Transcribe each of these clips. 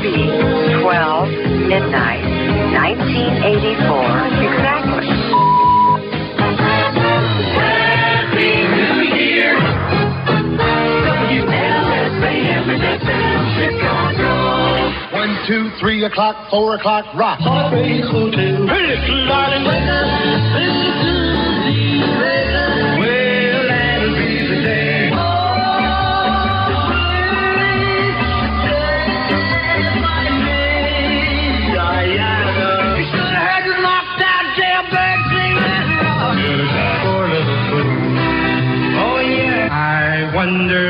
be 12 midnight, 1984, exactly. Happy New Year! WLSAM Chicago. 1, 2, 3 o'clock, 4 o'clock, rock. Heartbreak Hotel. Hey, little darling, wake up. Listen to the radio. Well, that'll be the day. Oh, my name, Diana. You should have heard the knocked-out jailbird sing that rock. Poor little fool. Oh, yeah. I wonder.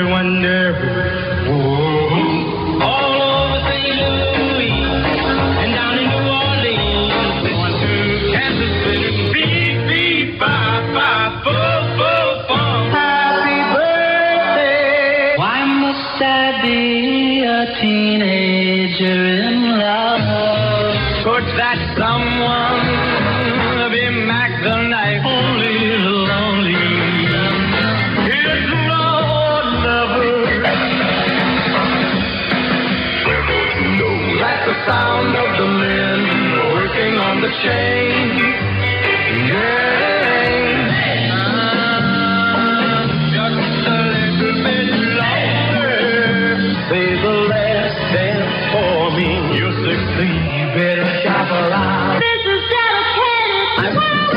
Whoa. All over St. Louis and down in New Orleans, going to Kansas City, beep, bop, boom, boom. Happy birthday. Why must I be a teenager in love? Could that someone be Mac the Knife? Only the lonely. It's Lord Lover. That's the sound of the men working on the chain. Just a little bit longer. Say the last dance for me. You're 16, you better shop around. This is dedicated.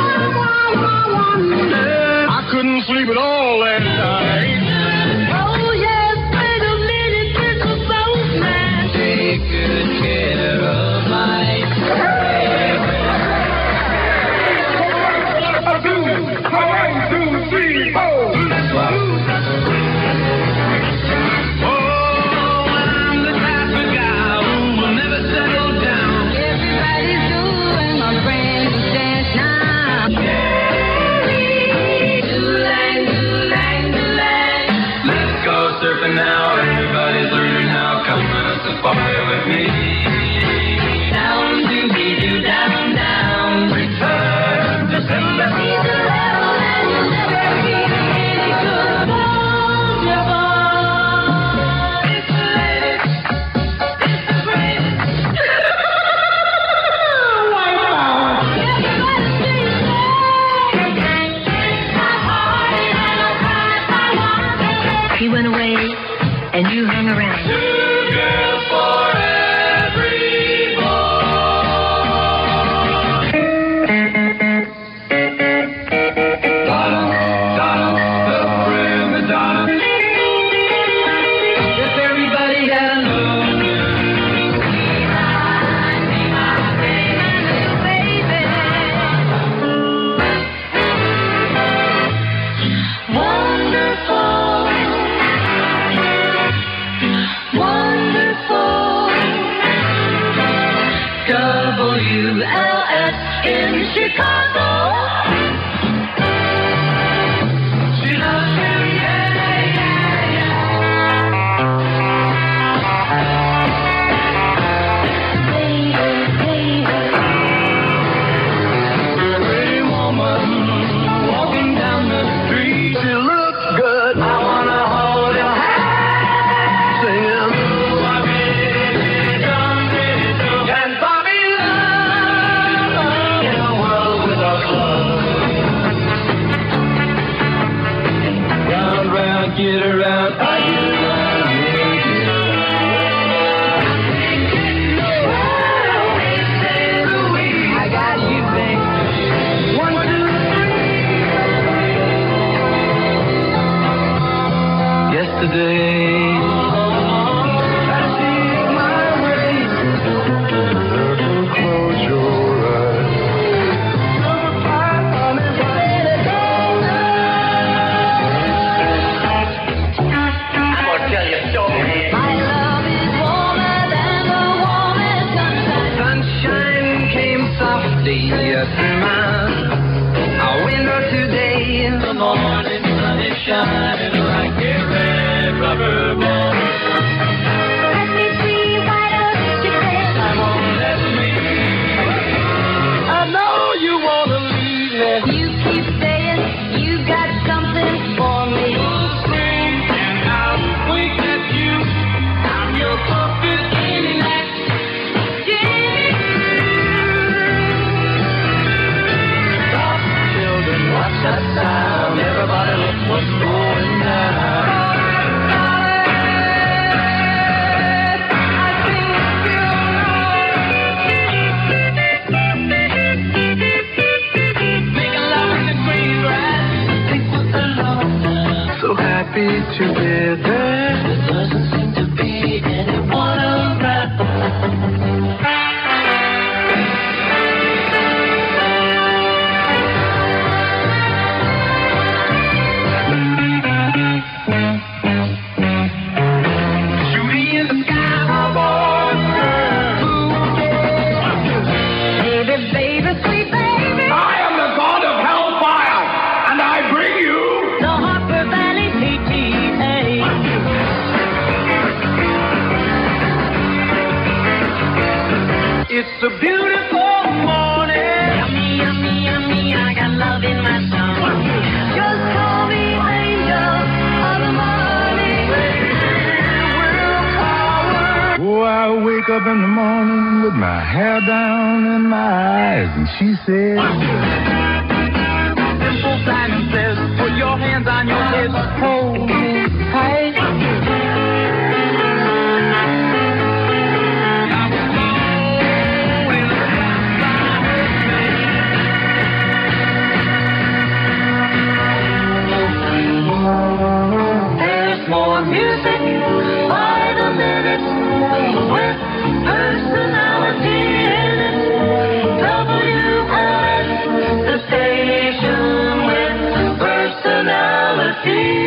I couldn't sleep at all last night. Oh, yes, wait a minute, this is so nice. Take good care of my Everybody's doing my friends dance now. Let's go surfing now. Everybody's learning how. Come on a safari with me. Down, doobie-doo, down, down. Return to December. He went away, and you hung around. Two girls for every boy. Donna, the prima donna. If everybody had a look. Wonderful. WLS in Chicago. She loves you, Pretty woman walking down the street. She looks good. I wanna hold your hand, singing. My baby, come pretty soon. Can Bobby love in a world without love? Round, round, get around. Are you I got you, babe. 1, 2, 3. Yesterday, I see my way. Close your eyes. I'm gonna tell you a story. My love is warmer than the warmest sunshine. Sunshine came softly through my window today. In the morning, sun is shining like a red rubber ball. with her. There doesn't seem to be anyone around. Shooting in the sky, my boy. Baby, baby, sweet baby. I am the god of hellfire, and I bring you. The Harper Valley PTA. It's a beautiful morning. Yummy, yummy, yummy, I got love in my stomach. Just call me angel of the morning. Oh, I wake up in the morning with my hair down in my eyes, and she said, Simple sign says, put your hands on your hips. Hold me tight. There's more music by the minute with personality in it. WLS, the station with personality.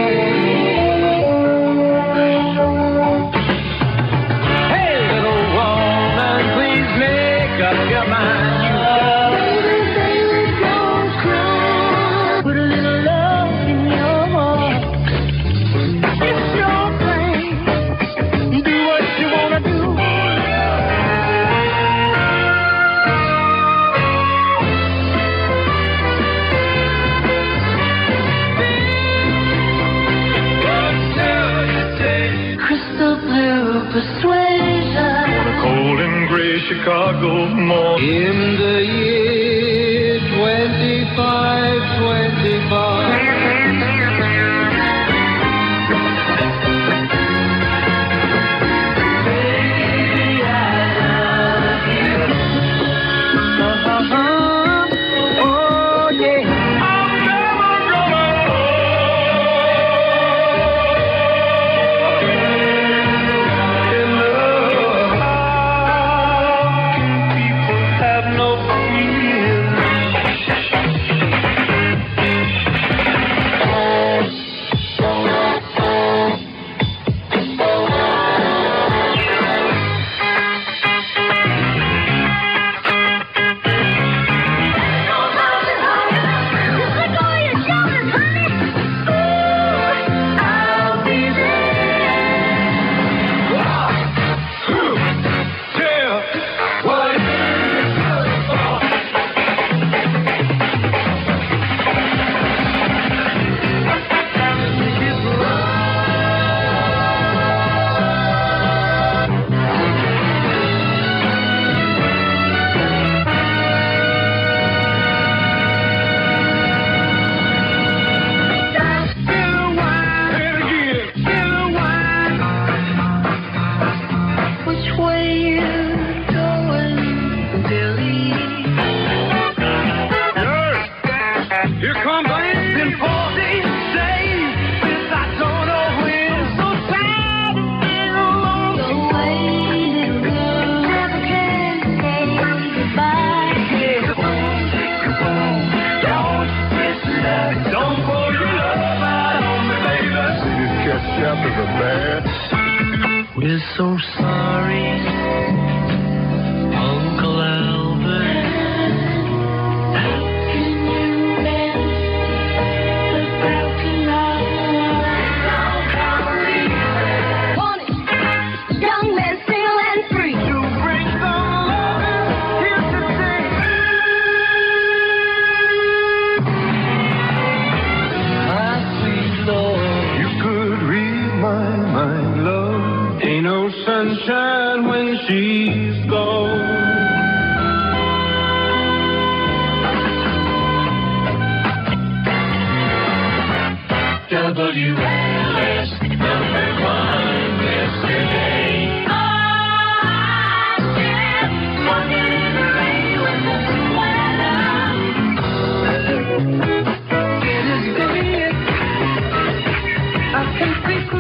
Hey, little woman, please make up your mind. Put a little love in your heart. It's your thing. Do what you wanna do. Crystal blue persuasion. cold and gray Chicago morning. In the year 2525. Oh yeah. We're so sorry, Uncle Albert. How can you mend the broken heart? Want it, young man, single and free. To bring some loving here today. My sweet Lord, You could read my mind, love. ain't no sunshine when she's gone. WLS, number one yesterday. I can see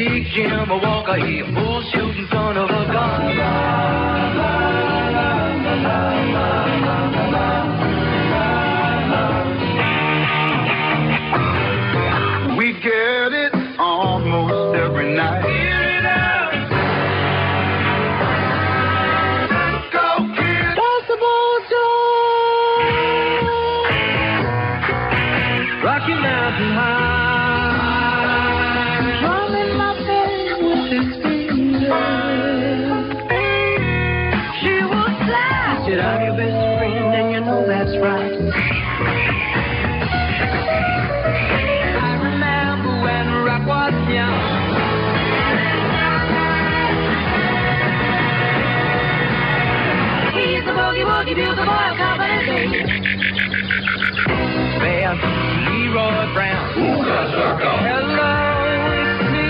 Big Jim Walker, he a bull shooting son of a gun. We get it almost every night. Hear it out. Go, kid. Possible Joe. Rocky Mountain High. Drumming my bed with his fingers. She will fly. Said I'm your best friend, and you know that's right. I remember when rock was young. He's the boogie woogie bugle boy of Company B. Well, Leroy Brown. Hello, it's me.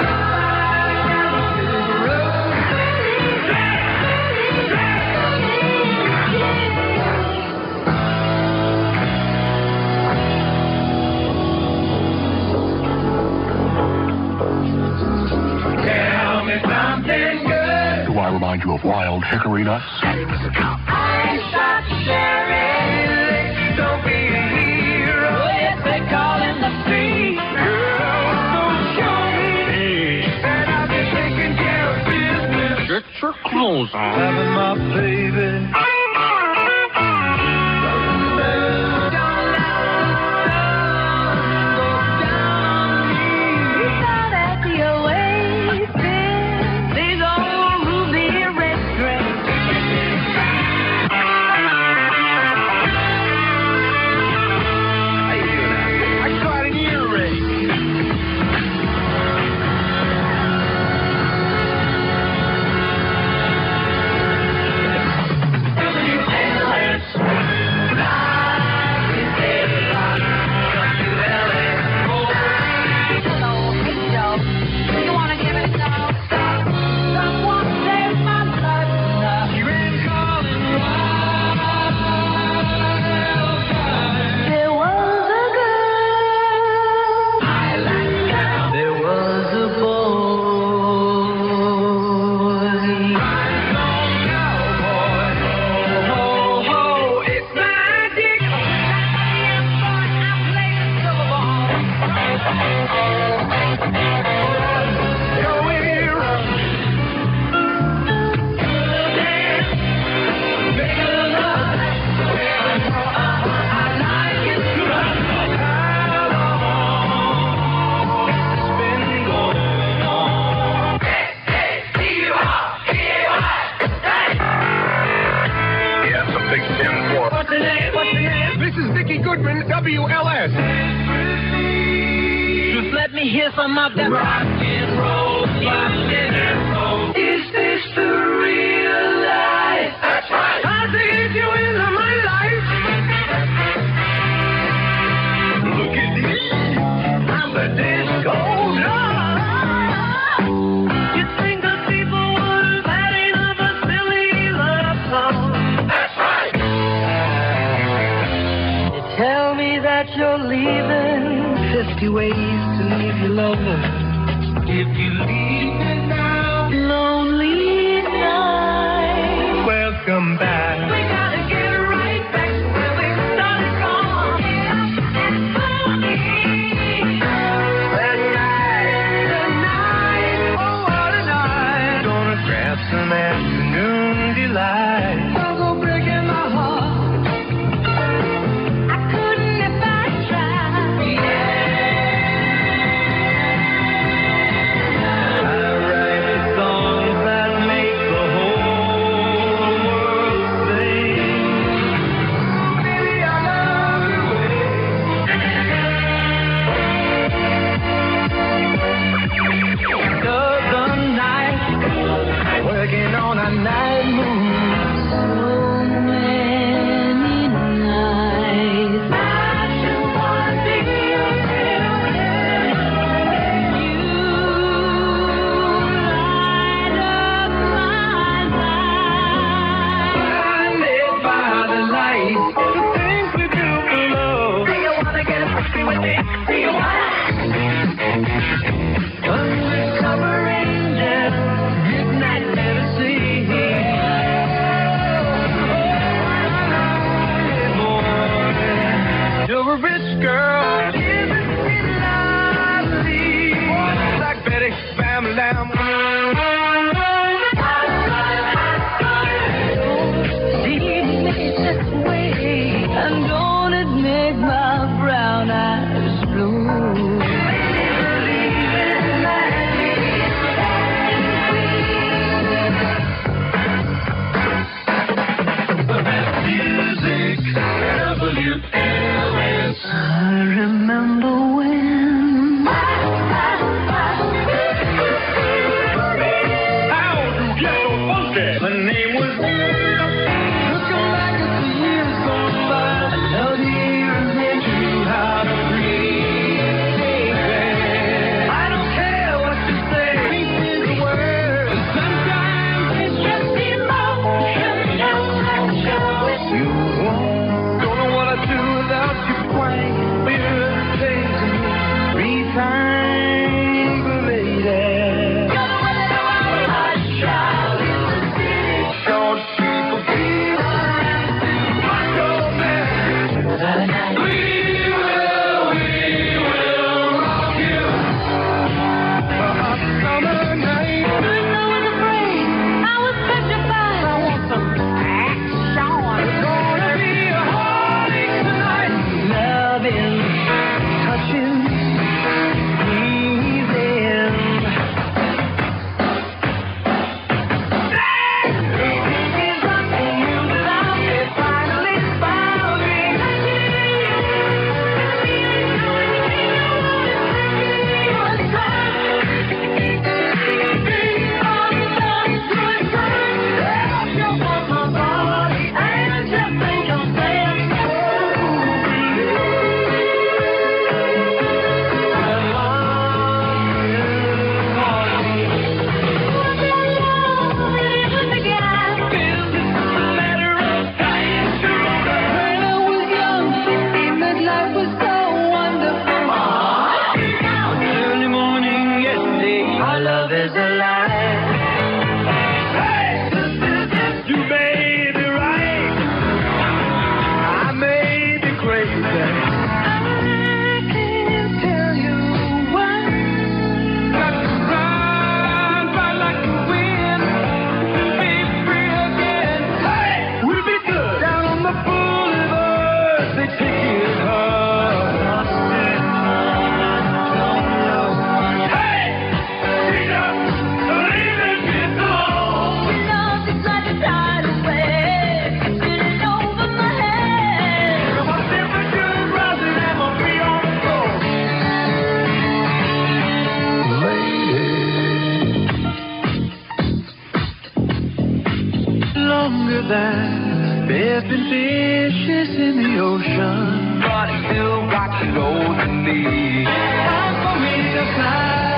Tell me something good. Do I remind you of wild hickory nuts? I shot Sherry. Don't be a hero. If they call in the street. Girl, don't show me. And I've been taking care of business. Get your clothes on. Having my baby. This is Vicky Goodman, WLS. Just let me hear some of that rock and roll. Is this the real life? That's right. I think you into my life. Look at me. I'm the disco love. You think the people would have had enough of silly love song? That's right. You tell me that you're leaving. 50 ways to leave your lover. If you leave me now, lonely night. Welcome back. We gotta get right back to where we started from. That night, oh what a night. Gonna grab some afternoon delight. Don't go breaking my heart. I couldn't if I tried. Yeah. bam, lamb. And don't it make my brown eyes blue? The best music, WLS. I remember when. How to get so funky? Her name was looking like it's the years gone by. I love the years that you have breathe. I don't care what you say. Peace is the word. And sometimes it's just emotion. You don't know what I do without you playing. We're chasing me 3 times, lady. Don't people feel we will rock you. A hot summer night. I was afraid, I was petrified. I want some action. It's gonna be a party tonight. Loving, touching, pleasing. It's rocking you down, it finally found me. Early morning yesterday, our love is alive. Hey, you made it right. I made it crazy. I can't tell you why. Got to run, fight like the wind, be free again. Hey, we'll be good. Down on the boulevard, they take it hard. Hey, freedom, leave it alone. Love is like a tidal wave, spinning over my head. My temperature's rising and my feet on the floor. Lady, longer than there's been fishes in the ocean, but it still got to go to me. Time for me to fly.